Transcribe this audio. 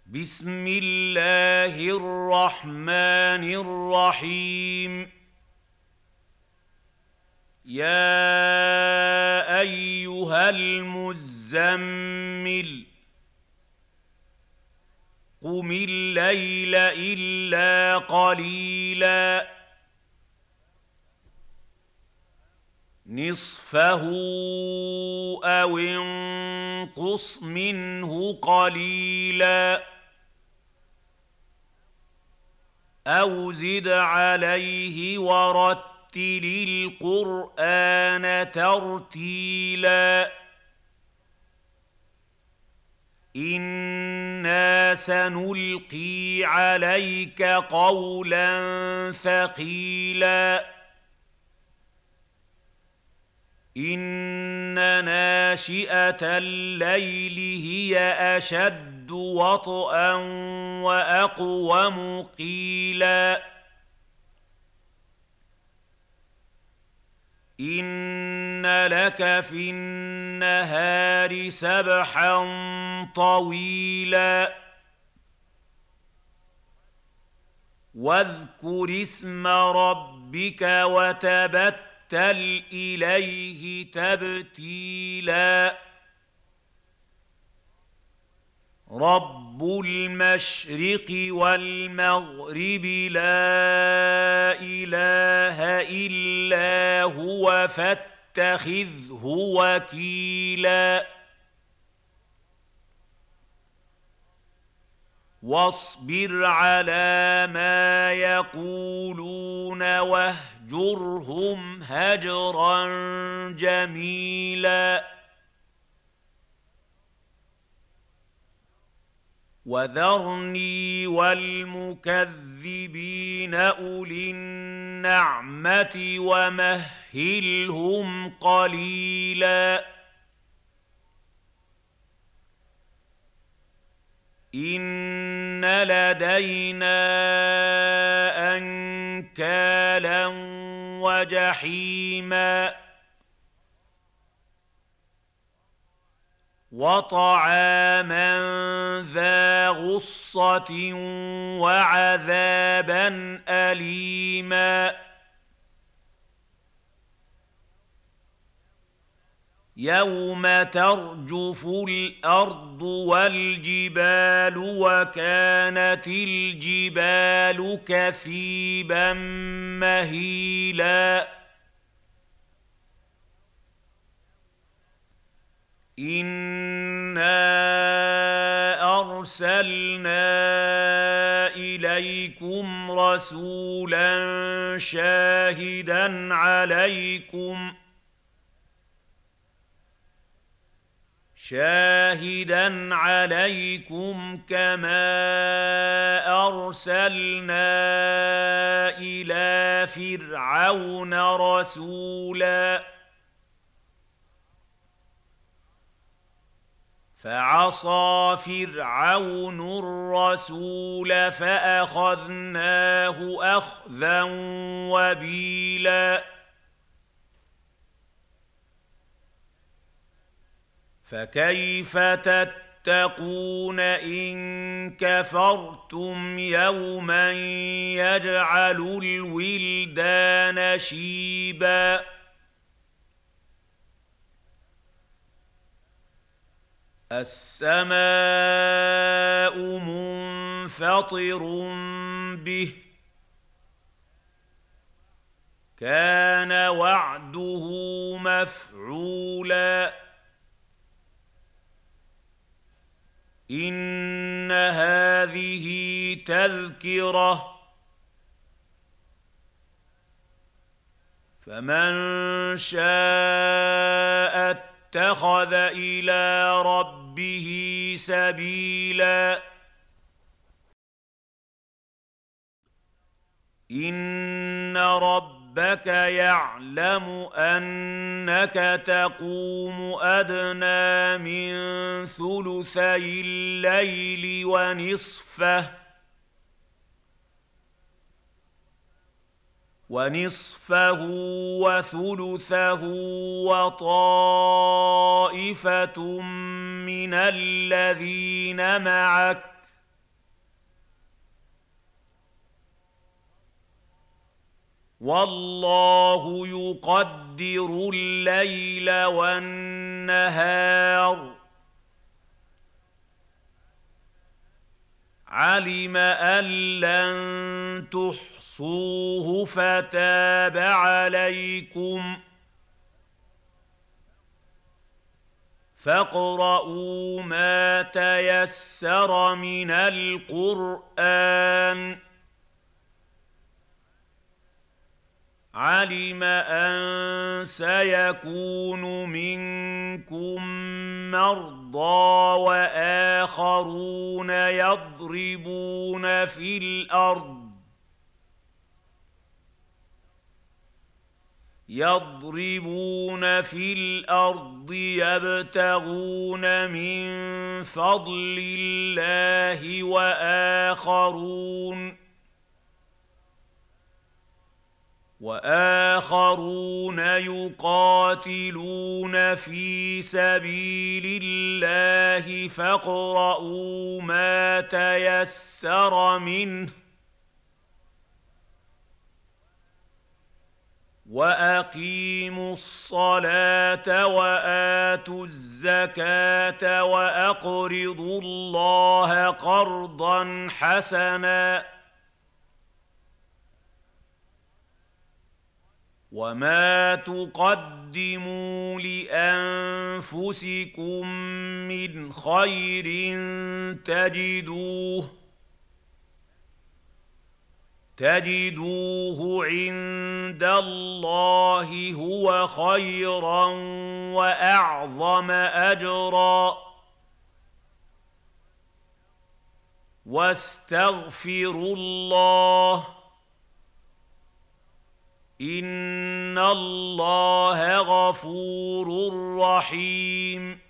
بسم الله الرحمن الرحيم. يا أيها المزمل قم الليل إلا قليلا نصفه أو انقص منه قليلا أو زد عليه ورتل القرآن ترتيلا إنا سنلقي عليك قولا ثقيلا إن ناشئة الليل هي أشد وطئا وأقوم قيلا إن لك في النهار سبحا طويلا واذكر اسم ربك وتبتل إليه تبتيلا رب المشرق والمغرب لا إله إلا هو فاتخذه وكيلا واصبر على ما يقولون واهجرهم هجرا جميلا وذرني والمكذبين أولي النعمة ومهلهم قليلا إن لدينا أنكالا وجحيما وطعاما ذا غصة وعذابا أليما يوم ترجف الأرض والجبال وكانت الجبال كثيبا مهيلا إنا أرسلنا إليكم رسولا شاهدا عليكم كما أرسلنا إلى فرعون رسولا فعصى فرعون الرسول فأخذناه أخذا وبيلا فكيف تتقون إن كفرتم يوما يجعل الولدان شيبا السماء منفطر به كان وعده مفعولا إن هذه تذكرة فمن شاء اتخذ إلى ربه سبيلا إن ربك يعلم أنك تقوم أدنى من ثلثي الليل ونصفه وثلثه وطائفة من الذين معك والله يقدر الليل والنهار علم أن لن تحصوه فتاب عليكم فاقرؤوا ما تيسر من القرآن علم أن سيكون منكم مرضى وآخرون يضربون في الأرض يبتغون من فضل الله وآخرون يقاتلون في سبيل الله فاقرؤوا ما تيسر منه وأقيموا الصلاة وآتوا الزكاة وأقرضوا الله قرضا حسنا وما تقدموا لأنفسكم من خير تجدوه عند الله هو خيرا وأعظم أجرا واستغفروا الله إن الله غفور رحيم